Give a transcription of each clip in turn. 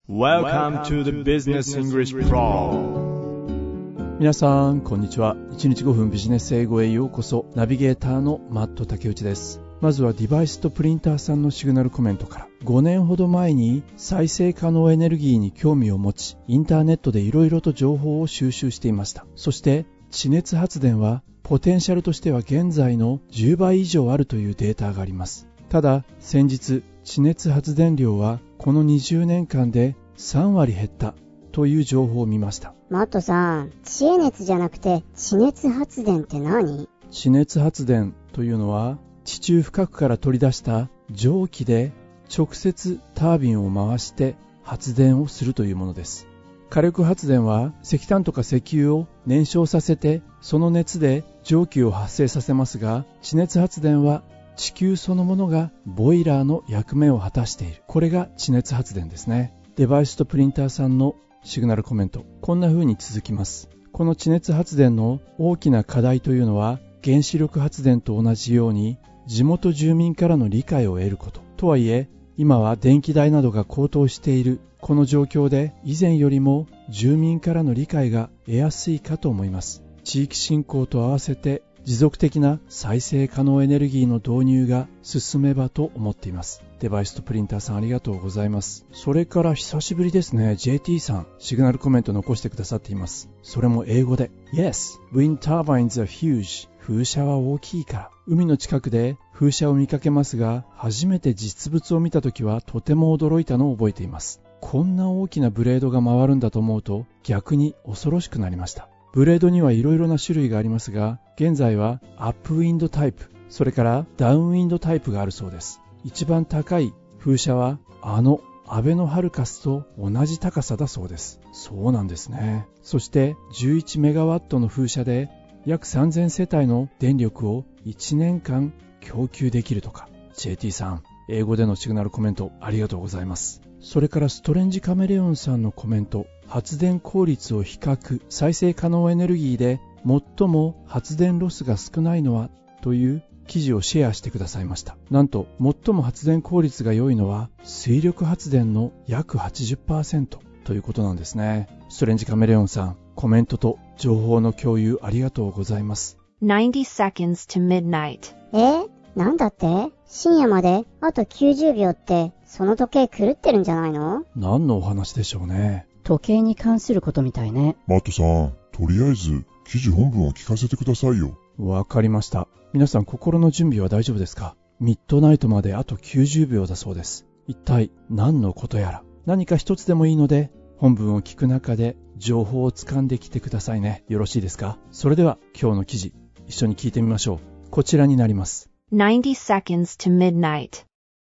Welcome to the Business English Pro。 皆さんこんにちは。1日5分ビジネス英語へようこそ。ナビゲーターのマット竹内です。まずはデバイスとプリンターさんのシグナルコメントから。5年ほど前に再生可能エネルギーに興味を持ち、インターネットでいろいろと情報を収集していました。そして地熱発電はポテンシャルとしては現在の10倍以上あるというデータがあります。ただ先日地熱発電量はこの20年間で3割減ったという情報を見ました。 マットさん、地エ熱じゃなくて地熱発電って何？ 地熱発電というのは地中深くから取り出した蒸気で直接タービンを回して発電をするというものです。火力発電は石炭とか石油を燃焼させてその熱で蒸気を発生させますが、地熱発電は地球そのものがボイラーの役目を果たしている。これが地熱発電ですね。デバイスとプリンターさんのシグナルコメント、こんな風に続きます。この地熱発電の大きな課題というのは、原子力発電と同じように地元住民からの理解を得ること。とはいえ、今は電気代などが高騰しているこの状況で、以前よりも住民からの理解が得やすいかと思います。地域振興と合わせて持続的な再生可能エネルギーの導入が進めばと思っています。デバイスとプリンターさんありがとうございます。それから久しぶりですね。 JT さんシグナルコメント残してくださっています。それも英語で Yes, wind turbines are huge。 風車は大きいから。海の近くで風車を見かけますが、初めて実物を見たときはとても驚いたのを覚えています。こんな大きなブレードが回るんだと思うと逆に恐ろしくなりました。ブレードにはいろいろな種類がありますが、現在はアップウィンドタイプ、それからダウンウィンドタイプがあるそうです。一番高い風車はアベノハルカスと同じ高さだそうです。そうなんですね。そして11メガワットの風車で約3000世帯の電力を1年間供給できるとか。 JT さん、英語でのシグナルコメントありがとうございます。それからストレンジカメレオンさんのコメント、発電効率を比較、再生可能エネルギーで最も発電ロスが少ないのはという記事をシェアしてくださいました。なんと最も発電効率が良いのは水力発電の約 80% ということなんですね。ストレンジカメレオンさん、コメントと情報の共有ありがとうございます。 90 seconds to midnight。 なんだって？深夜まであと90秒って、その時計狂ってるんじゃないの？ 何のお話でしょうね。 時計に関することみたいね。 マットさん、とりあえず記事本文を聞かせてくださいよ。 わかりました。皆さん心の準備は大丈夫ですか？ミッドナイトまであと90秒だそうです。一体何のことやら。何か一つでもいいので本文を聞く中で情報をつかんできてくださいね。よろしいですか？それでは今日の記事一緒に聞いてみましょう。こちらになります。 90 seconds to midnight.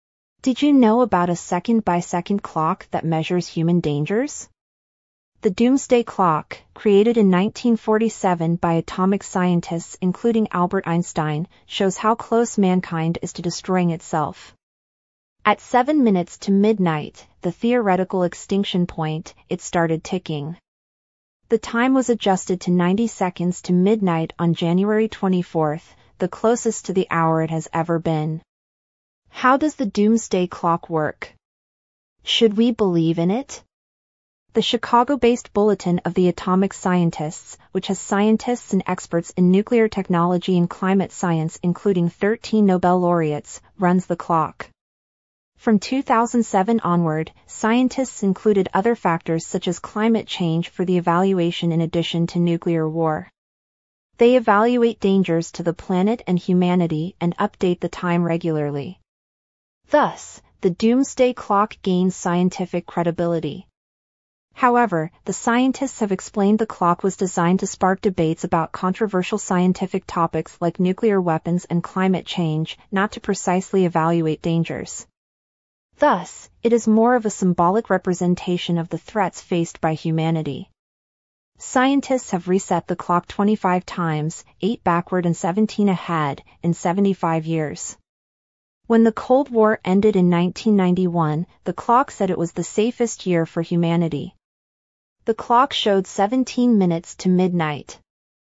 Did you know about a second-by-second clock that measures human dangers? The Doomsday Clock, created in 1947 by atomic scientists including Albert Einstein, shows how close mankind is to destroying itself. At 7 minutes to midnight, the theoretical extinction point, it started ticking. The time was adjusted to 90 seconds to midnight on January 24th, the closest to the hour it has ever been. How does the Doomsday Clock work? Should we believe in it? The Chicago-based Bulletin of the Atomic Scientists, which has scientists and experts in nuclear technology and climate science including 13 Nobel laureates, runs the clock. From 2007 onward, scientists included other factors such as climate change for the evaluation in addition to nuclear war. They evaluate dangers to the planet and humanity and update the time regularly. Thus, the Doomsday Clock gains scientific credibility. However, the scientists have explained the clock was designed to spark debates about controversial scientific topics like nuclear weapons and climate change, not to precisely evaluate dangers. Thus, it is more of a symbolic representation of the threats faced by humanity. Scientists have reset the clock 25 times, 8 backward and 17 ahead, in 75 years. When the Cold War ended in 1991, the clock said it was the safest year for humanity. The clock showed 17 minutes to midnight.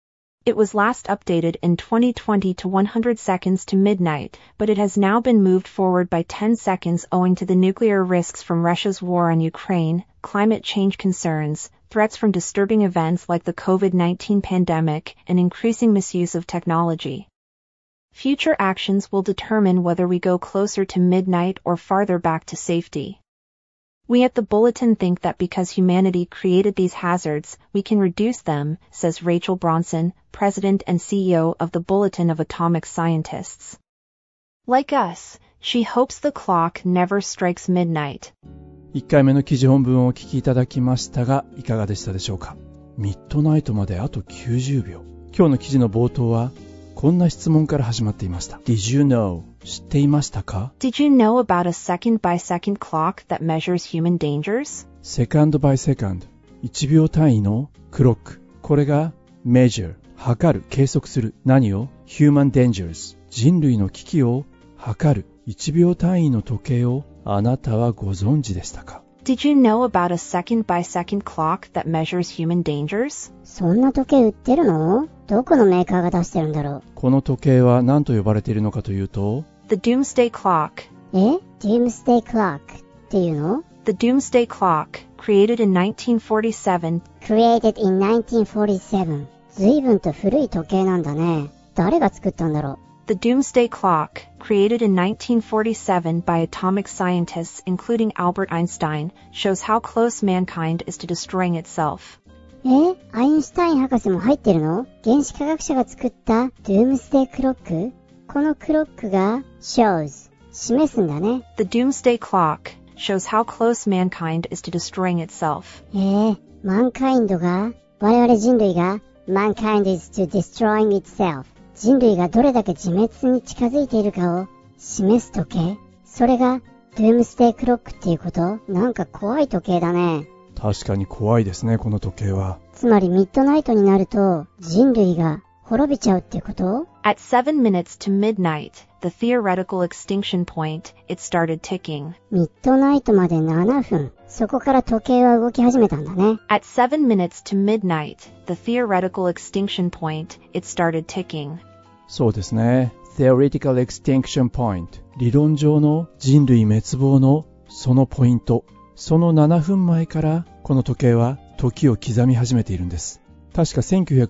It was last updated in 2020 to 100 seconds to midnight, but it has now been moved forward by 10 seconds owing to the nuclear risks from Russia's war on Ukraine, climate change concerns, threats from disturbing events like the COVID-19 pandemic, and increasing misuse of technology. Future actions will determine whether we go closer to midnight or farther back to safety. We at the Bulletin think that because humanity created these hazards, we can reduce them, says Rachel Bronson, President and CEO of the Bulletin of Atomic Scientists. Like us, she hopes the clock never strikes midnight. 1回目の記事本文をお聞きいただきましたが、いかがでしたでしょうか。ミッドナイトまであと90秒。今日の記事の冒頭は、こんな質問から始まっていました。Did you know? 知っていましたか？ Did you know about a second-by-second clock that measures human dangers? Second by second 1秒単位のクロック。これが measure 測る、計測する。何を？ Human dangers 人類の危機を測る1秒単位の時計をあなたはご存知でしたか？ Did you know about a second-by-second clock that measures human dangers? そんな時計売ってるの？どこのメーカーが出してるんだろう？ この時計は何と呼ばれているのかというと、 The Doomsday Clock. Doomsday Clock っていうの？ The Doomsday Clock, created in 1947. Created in 1947. 随分と古い時計なんだね。誰が作ったんだろう？ The Doomsday Clock, created in 1947 by atomic scientists including Albert Einstein, shows how close mankind is to destroying itself. アインシュタイン博士も入ってるの？原子科学者が作った Doomsday Clock？ このクロックが shows 示すんだね。 The Doomsday Clock shows how close mankind is to destroying itself. mankind が我々人類が mankind is to destroying itself 人類がどれだけ自滅に近づいているかを示す時計。それが Doomsday Clock っていうこと？なんか怖い時計だね。 確かに怖いですね、この時計は。 つまりミッドナイトになると人類が滅びちゃうってこと？ At 7 minutes to midnight, the theoretical extinction point, it started ticking. ミッドナイトまで7分。そこから時計は動き始めたんだね。 At 7 minutes to midnight, the theoretical extinction point, it started ticking. そうですね。Theoretical extinction point 理論上の人類滅亡のそのポイント。その7分前からこの時計は時を刻み始めているんです。確か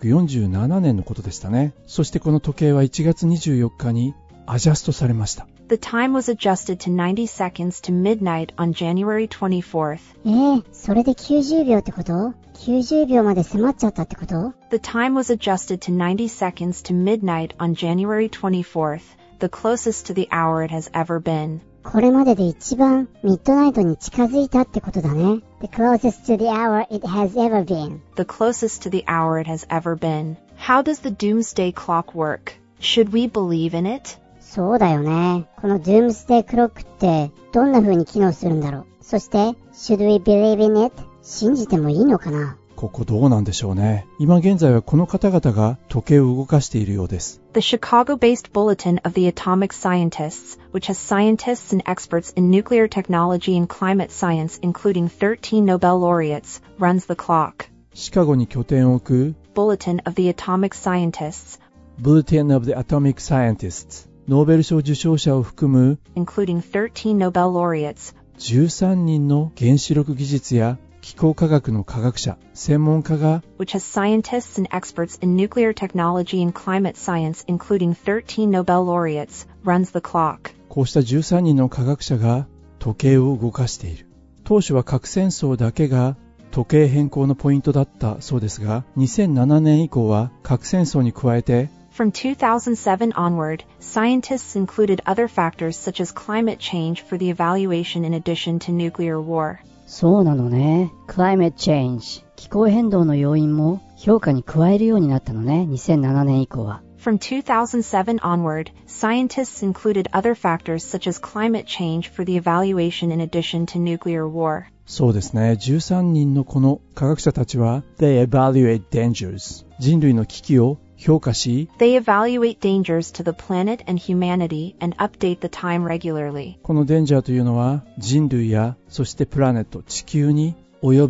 1947年のことでしたね。そしてこの時計は1月24日にアジャストされました。 The time was adjusted to 90 seconds to midnight on January 24th. それで90秒ってこと？ 90秒まで迫っちゃったってこと？ The time was adjusted to 90 seconds to midnight on January 24th, the closest to the hour it has ever been. これまでで一番ミッドナイトに近づいたってことだね。The closest to the hour it has ever been. The closest to the hour it has ever been. How does the Doomsday Clock work? Should we believe in it? そうだよね。この Doomsday Clock ってどんな風に機能するんだろう。そして、Should we believe in it? 信じてもいいのかな？ ここどうなんでしょうね。今現在はこの方々が時計を動かしているようです。 The Chicago-based Bulletin of the Atomic Scientists, which has scientists and experts in nuclear technology and climate science, including 13 Nobel laureates, runs the clock. シカゴに拠点を置く Bulletin of the Atomic Scientists, Bulletin of the Atomic Scientists、ノーベル賞受賞者を含む including 13 Nobel laureates, 13人の原子力技術や気候科学の科学者、専門家が which has scientists and experts in nuclear technology and climate science, including 13 Nobel laureates, runs the clock. こうした13人の科学者が時計を動かしている。当初は核戦争だけが時計変更のポイントだったそうですが、2007年以降は核戦争に加えて From 2007 onward, scientists included other factors such as climate change for the evaluation in addition to nuclear war. そうなのね。Climate change 気候変動の要因も評価に加えるようになったのね。2007年以降は。 From 2007 onward, scientists included other factors such as climate change for the evaluation in addition to nuclear war. そうですね。13人のこの科学者たちは They evaluate dangers 人類の危機を評価し They evaluate dangers to the planet and humanity and update the time regularly. このデンジャーというのは人類やそしてプラネット地球に及ぶ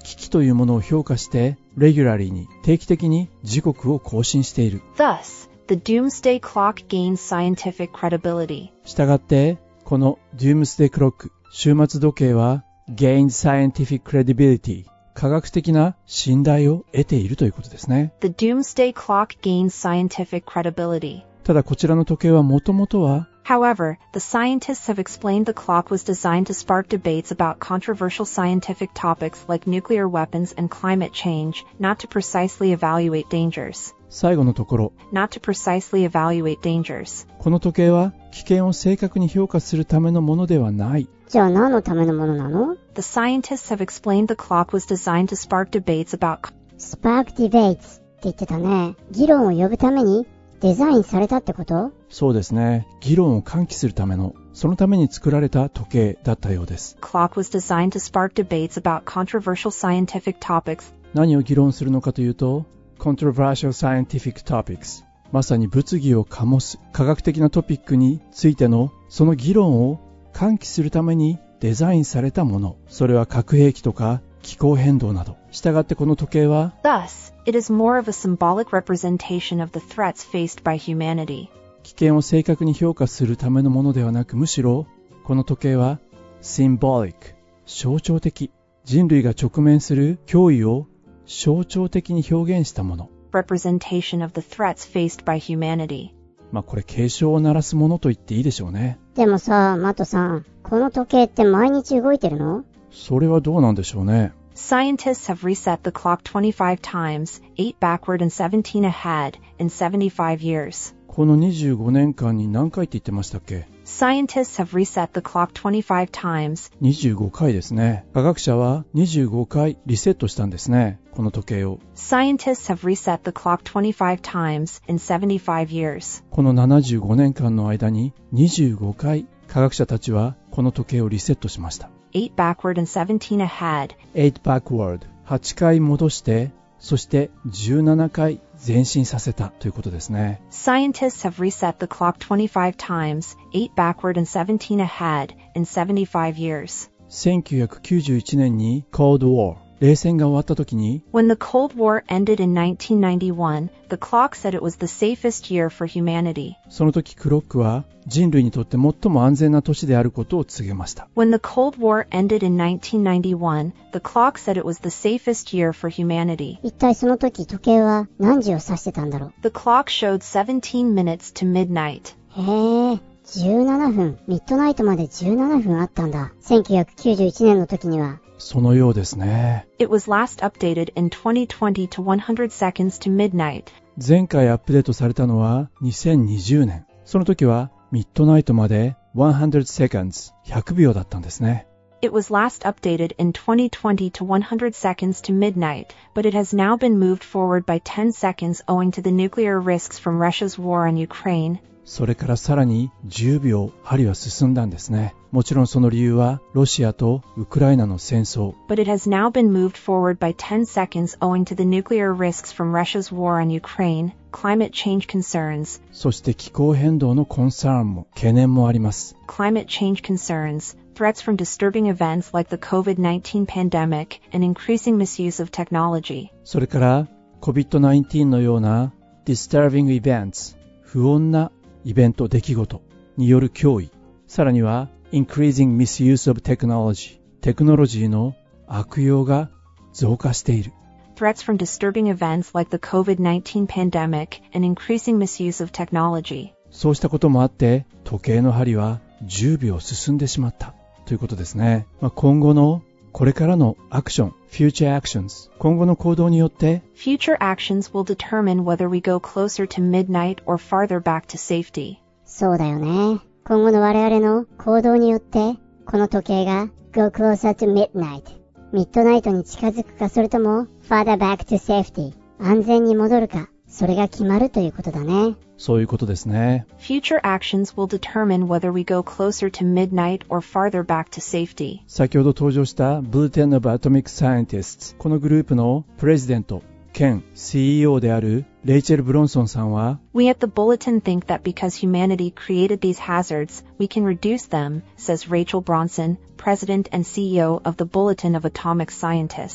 機器というものを評価して、レギュラリーに定期的に時刻を更新している。 Thus, the doomsday clock gains scientific credibility. したがって、この Doomsday Clock、終末時計は gains scientific credibility、科学的な信頼を得ているということですね。 The doomsday clock gains scientific credibility. ただこちらの時計はもともとは、 However, the scientists have explained the clock was designed to spark debates about controversial scientific topics like nuclear weapons and climate change, not to precisely evaluate dangers. 最後のところ、 Not to precisely evaluate dangers. この時計は危険を正確に評価するためのものではない。 じゃあ何のためのものなの？ The scientists have explained the clock was designed to spark debates about Spark debates って言ってたね。議論を呼ぶためにデザインされたってこと？ そうですね。議論を喚起するための、そのために作られた時計だったようです。 clock was designed to spark debates about controversial scientific topics. 何を議論するのかというと、controversial scientific topics。まさに物議を醸す科学的なトピックについてのその議論を喚起するためにデザインされたもの。それは核兵器とか気候変動など。したがってこの時計は、 Thus, it is more of a symbolic representation of the threats faced by humanity. 危険を正確に評価するためのものではなく、むしろこの時計は symbolic、象徴的、人類が直面する脅威を象徴的に表現したもの。 Representation of the threats faced by humanity. これ警鐘を鳴らすものと言っていいでしょうね。 でもさ、マトさん、この時計って毎日動いてるの？ それはどうなんでしょうね。 Scientists have reset the clock 25 times, 8 backward and 17 ahead, in 75 years. この25年間に何回って言ってましたっけ？ Scientists have reset the clock 25 times. 25回ですね。科学者は25回リセットしたんですね。この時計を。 Scientists have reset the clock 25 times in 75 years. この75年間の間に25回科学者たちはこの時計をリセットしました。 8 backward and 17 ahead. 8 backward。8回戻して、そして17回前進させたということですね。 Scientists have reset the clock 25 times, 8 backward and 17 ahead, in 75 years. 1991年に Cold War、冷戦が終わった時に、 When the Cold War ended in 1991, the clock said it was the safest year for humanity. その時クロックは人類にとって最も安全な年であることを告げました。 When the Cold War ended in 1991, the clock said it was the safest year for humanity. 一体その時時計は何時を指してたんだろう？ The clock showed 17 minutes to midnight. へえ、17分。ミッドナイトまで17分あったんだ。1991年の時には。 そのようですね。 It was last updated in 2020 to 100 seconds to midnight. 前回アップデートされたのは2020年。その時はミッドナイトまで100 seconds、100秒だったんですね。 It was last updated in 2020 to 100 seconds to midnight, but it has now been moved forward by 10 seconds owing to the nuclear risks from Russia's war on Ukraine. それからさらに10秒針は進んだんですね。もちろんその理由はロシアとウクライナの戦争。 But it has now been moved forward by 10 seconds owing to the nuclear risks from Russia's war on Ukraine, climate change concerns. そして気候変動のコンサーンも懸念もあります。 Climate change concerns, threats from disturbing events like the COVID-19 pandemic, and increasing misuse of technology. それから COVID-19 のような disturbing events、不穏なイベント、出来事による脅威。さらにはincreasing misuse of technology、テクノロジーの悪用が増加している。 Threats from disturbing events like the COVID-19 pandemic and increasing misuse of technology. そうしたこともあって、時計の針は10秒進んでしまったということですね。今後のこれからのアクション、future actions、今後の行動によって、 Future actions will determine whether we go closer to midnight or farther back to safety. そうだよね。今後の我々の行動によって、この時計が go closer to midnight。ミッドナイトに近づくか、それとも farther back to safety。安全に戻るか、それが決まるということだね。 そういうことですね。 Future actions will determine whether we go closer to midnight or farther back to safety. 先ほど登場した Bulletin of Atomic Scientists、このグループのプレジデント兼 CEO であるレイチェル・ブロンソンさんは、 We at the Bulletin think that because humanity created these hazards, we can reduce them, says Rachel Bronson, President and CEO of the Bulletin of Atomic Scientists.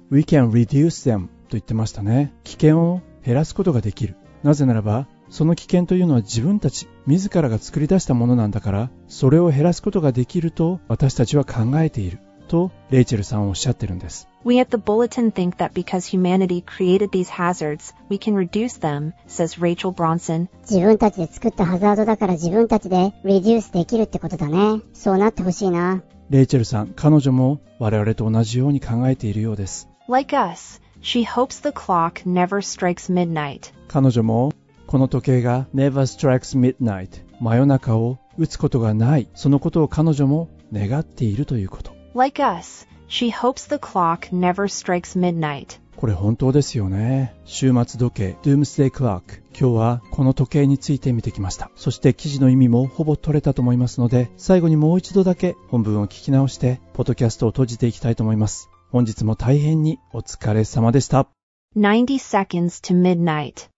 We can reduce them と言ってましたね。危険を減らすことができる。なぜならば、その危険というのは自分たち自らが作り出したものなんだから、それを減らすことができると私たちは考えているとレイチェルさんはおっしゃってるんです。 We at the Bulletin think that because humanity created these hazards, we can reduce them, says Rachel Bronson. 自分たちで作ったハザードだから自分たちでリデュースできるってことだね。そうなってほしいな。 レイチェルさん、彼女も我々と同じように考えているようです。 Like us, she hopes the clock never strikes midnight. 彼女もこの時計が never strikes midnight 真夜中を打つことがない、そのことを彼女も願っているということ。 Like us, she hopes the clock never strikes midnight. これ本当ですよね。終末時計 Doomsday Clock。今日はこの時計について見てきました。そして記事の意味もほぼ取れたと思いますので、最後にもう一度だけ本文を聞き直してポッドキャストを閉じていきたいと思います。本日も大変にお疲れ様でした。 90 seconds to midnight.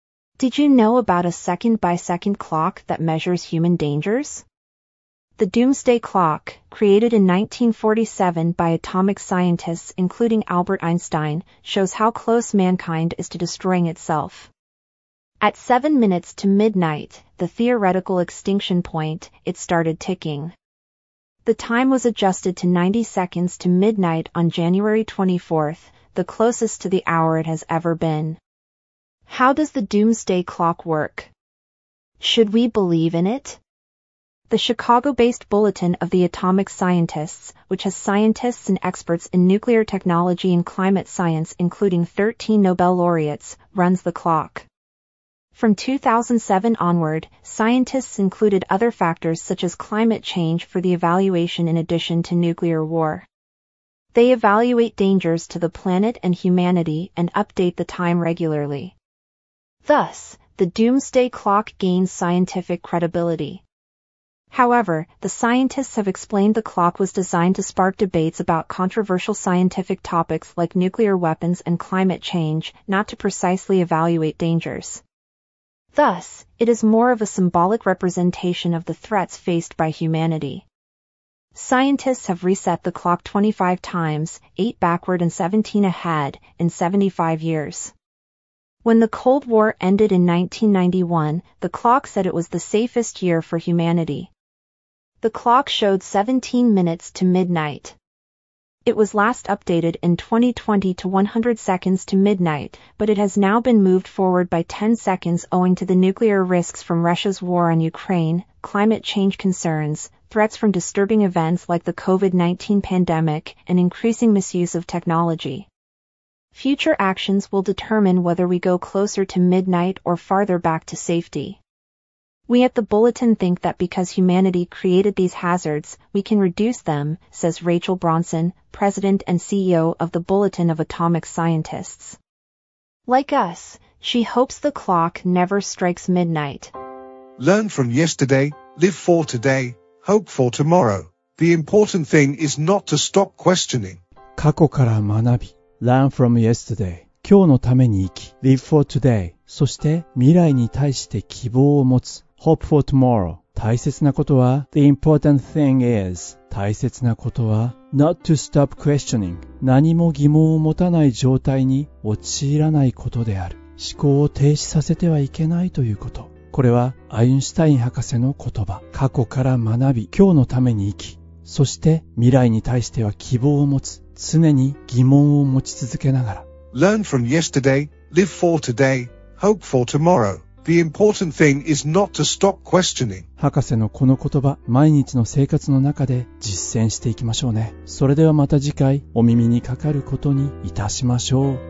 Did you know about a second-by-second clock that measures human dangers? The Doomsday Clock, created in 1947 by atomic scientists including Albert Einstein, shows how close mankind is to destroying itself. At 7 minutes to midnight, the theoretical extinction point, it started ticking. The time was adjusted to 90 seconds to midnight on January 24th, the closest to the hour it has ever been. How does the Doomsday Clock work? Should we believe in it? The Chicago-based Bulletin of the Atomic Scientists, which has scientists and experts in nuclear technology and climate science including 13 Nobel laureates, runs the clock. From 2007 onward, scientists included other factors such as climate change for the evaluation in addition to nuclear war. They evaluate dangers to the planet and humanity and update the time regularly. Thus, the Doomsday Clock gains scientific credibility. However, the scientists have explained the clock was designed to spark debates about controversial scientific topics like nuclear weapons and climate change, not to precisely evaluate dangers. Thus, it is more of a symbolic representation of the threats faced by humanity. Scientists have reset the clock 25 times, 8 backward and 17 ahead, in 75 years. When the Cold War ended in 1991, the clock said it was the safest year for humanity. The clock showed 17 minutes to midnight. It was last updated in 2020 to 100 seconds to midnight, but it has now been moved forward by 10 seconds owing to the nuclear risks from Russia's war on Ukraine, climate change concerns, threats from disturbing events like the COVID-19 pandemic, and increasing misuse of technology. Future actions will determine whether we go closer to midnight or farther back to safety. We at the Bulletin think that because humanity created these hazards, we can reduce them, says Rachel Bronson, President and CEO of the Bulletin of Atomic Scientists. Like us, she hopes the clock never strikes midnight. Learn from yesterday, live for today, hope for tomorrow. The important thing is not to stop questioning. 過去から学びLearn from yesterday. 今日のために生き Live for today. そして未来に対して希望を持つ Hope for tomorrow. 大切なことは The important thing is. 大切なことは Not to stop questioning. 何も疑問を持たない状態に陥らないことである。思考を停止させてはいけないということ。これはアインシュタイン博士の言葉。過去から学び今日のために生き、そして未来に対しては希望を持つ。常に疑問を持ち続けながら Learn from yesterday, live for today, hope for tomorrow. The important thing is not to stop questioning. 博士のこの言葉、毎日の生活の中で実践していきましょうね。それではまた次回お耳にかかることにいたしましょう。